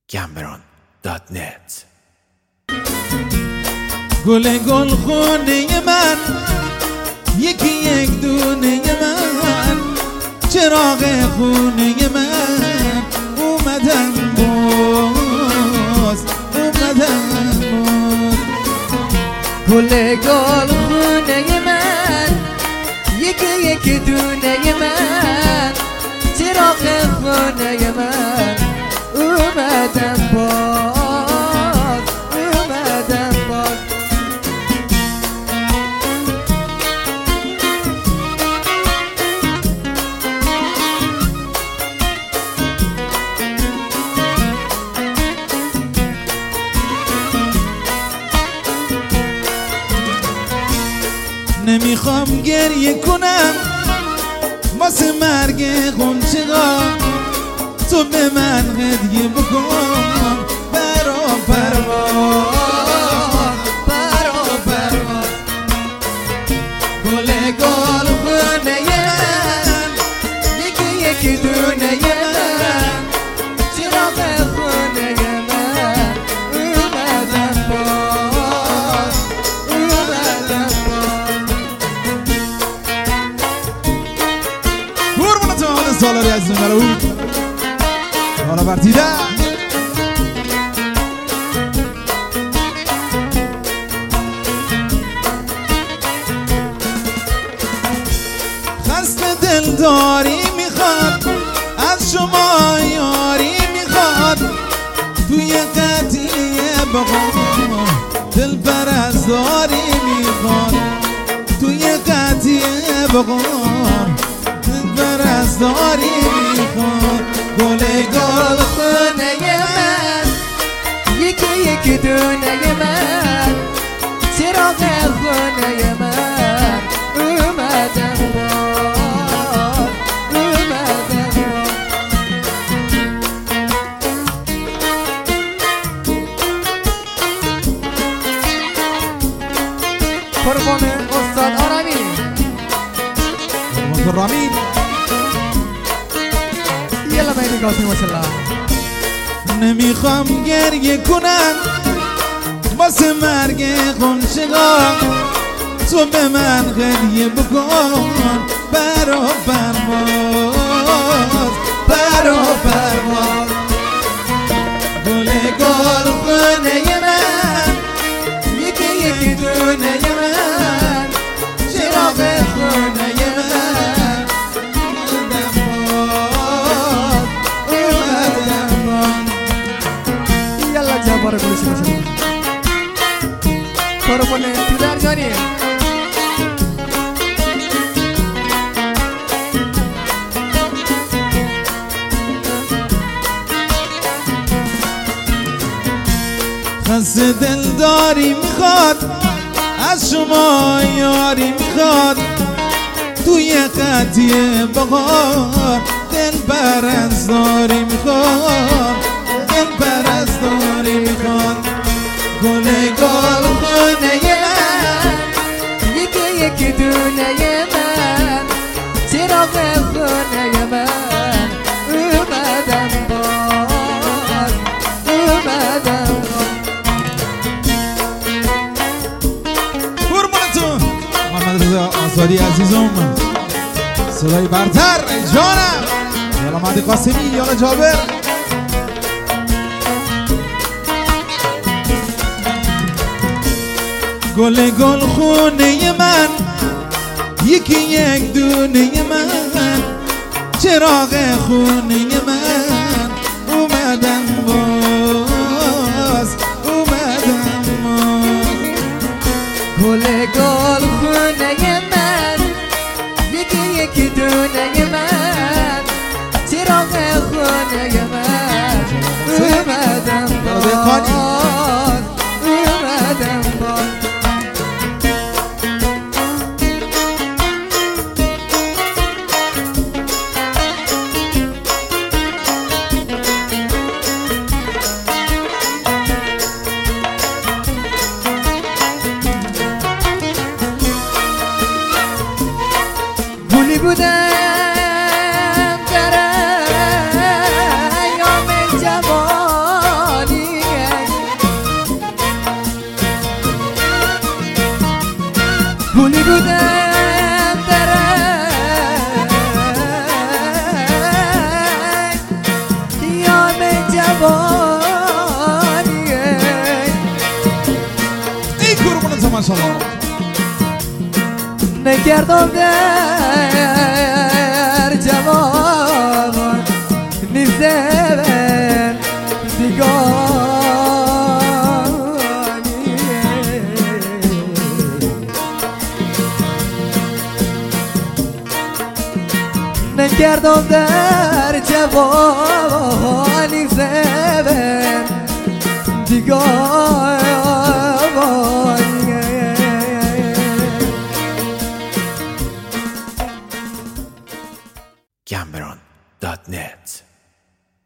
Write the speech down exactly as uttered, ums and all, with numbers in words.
گمبران دات نت. گل گل خونه من، یکی یک دونه من، چراغ خونه من، اومدم باز اومدم باز. گل گل خونه من، یکی یک دونه من، چراغ خونه من، اومدم باز اومدم باز. نمیخوام گریه کنم واسه مرگ غنچه‌ها، تو به من هدیه بکن برا پرواز برا پرواز. گل گل خونه من، یکی یکی دونه من، چراغ خونه من، اومدم باز اومدم باز. قربون تو حال سالاری عزیزم برای حالا برتیده خسته دلداری میخواد، از شما یاری میخواد، توی قطعه بقا دل پرستاری میخواد، توی قطعه بقا دل پرستاری میخواد. گل گل خونه من، یکی یکی دونه من، چراغ خونه من، اومدم باز اومدم باز. قربان استاد آرامی قربان رامی. یلا بینی گاتی ماشالله. نمیخوام گریه کنم واسه مرگ غنچه‌ها، تو به من هدیه بکن برا پرواز برا پرواز. گل گل خونه من، یکی یکی دونه من، چراغ خونه من، باره گوشی باشه. قربان پدر جانی. خسته دلداری میخواد، از شما یاری میخواد، توی قطعه بهار دل پرستاری میخواد دل پرستاری میخواد. گل گل خونه من، یکی یکی دونه من، چراغ خونه من، اومدم باز اومدم باز. قربونتون محمد رضا آزادی عزیزم، صدای برتر جانم. یالا مهدی قاسمی، یالا جابر. گل گل خونه من، یکی یک دونه من، چراغ خونه من، اومدم باز اومدم باز. گل گل خونه من، یکی یکی دونه من، چراغ خونه من، اومدم باز اومدم باز. ماشاءالله نکردم در جوان نیزن دیگانی نکردم در جوان